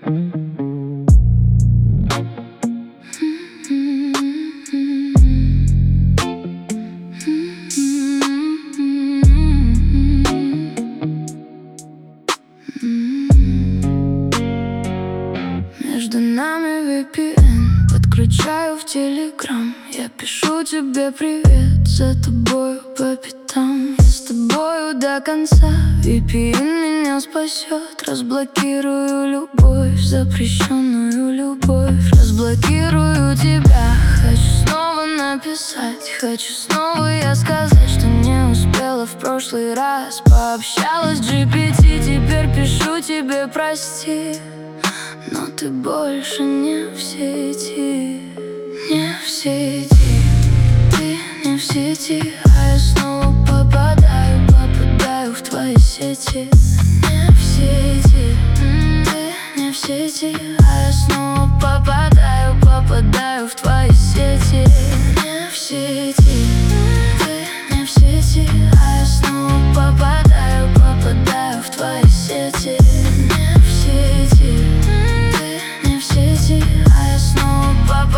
Между нами VPN, подключаю в Telegram. Я пишу тебе привет, за тобою по пятам. Я с тобою до конца, VPN меня спасет. Разблокирую любовь, запрещенную любовь. Разблокирую тебя, хочу снова написать. Хочу снова я сказать, что не успела в прошлый раз. Пообщалась с GPT, теперь пишу тебе прости. Но ты больше не в сети, не в сети. Ты не в сети, а я снова попадаю в твои сети. Не в сети, ты не в сети, а я снова попадаю в твои сети. Не в сети, ты не в сети, а я снова попадаю в твои сети. Не в сети, а я снова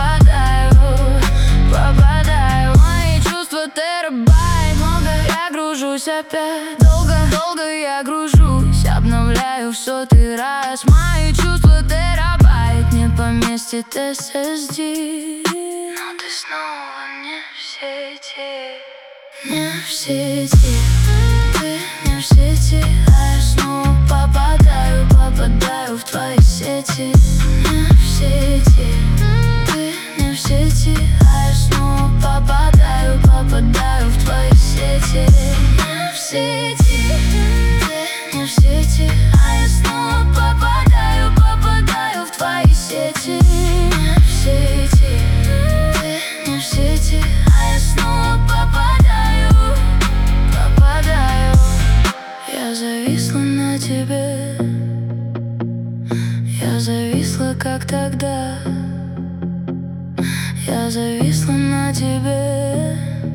попадаю. Мои чувства терабайт, много я гружусь опять. Долго я гружусь, обновляю в сотый раз. Мои чувства терабайт, не поместит SSD. Но ты снова не в сети, не в сети. Ты не в сети, а я снова попадаю в твои сети. Не в сети, ты не в сети, а я снова попадаю в твои сети. Не в сети, ты не в сети, а я снова попадаю в твои сети. Не в сети, ты не в сети, а я снова попадаю. Я зависла на тебе, я зависла, как тогда. Я зависла на тебе,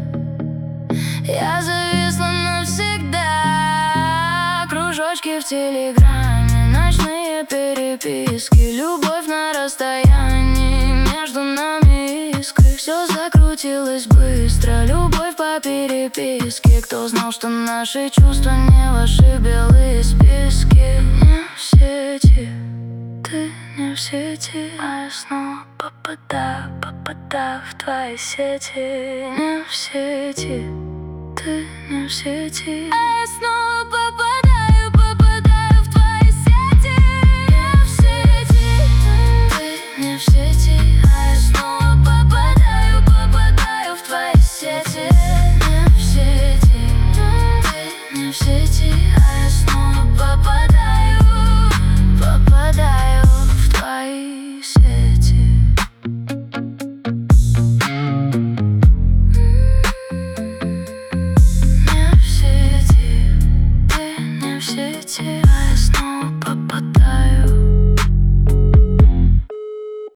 я зависла навсегда. Кружочки в Телеграме, ночные переписки, любовь на расстоянии, между нами искры. Все закрутилось быстро, любовь по переписке. Кто знал, что наши чувства не ваши белые списки? Не в сети, ты не в сети, а я снова попадаю в твои сети. Не в сети, ты не в сети, а я снова